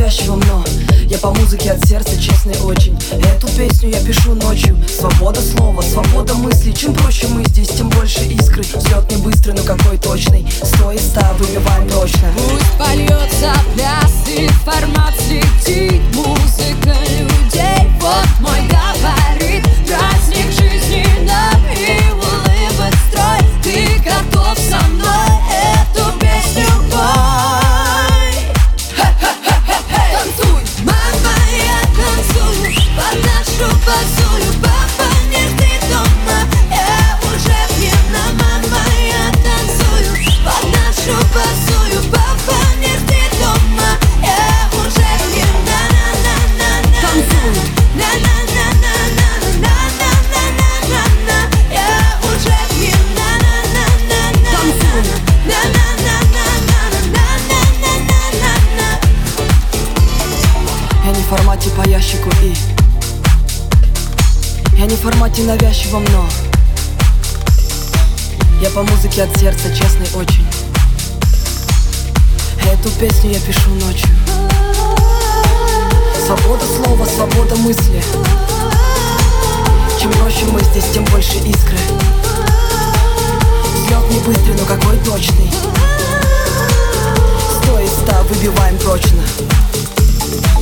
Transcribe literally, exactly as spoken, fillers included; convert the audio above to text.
навязчивом, но я по музыке от сердца, честный очень. Эту песню я пишу ночью. Свобода слова, свобода мысли. Чем проще мы здесь, тем больше искры. Взлет не быстрый, но какой точный. Сто из ста выбиваем точно. Пусть польется пляс, информация летит, музыка людей. Вот мой габарит, праздник жизни нам и улыбок строй. Ты готов со мной эту песню пой? Танцуй, мама, я танцую под нашу базулю. Папа, не жди дома, я уже пьяна. Мама, я танцую под нашу базулю. Папа, не жди дома, я уже пьяна. Танцуй, на-на-на-на-на-на-на-на-на-на-на. Я уже пьяна. Танцуй, на-на-на-на-на-на-на-на-на-на. Я не в формате по ящику и я не в формате навязчивом, но я по музыке от сердца, честный очень. Эту песню я пишу ночью. Свобода слова, свобода мысли. Чем проще мы здесь, тем больше искры. Взлет не быстрый, но какой точный. Сто из ста выбиваем точно.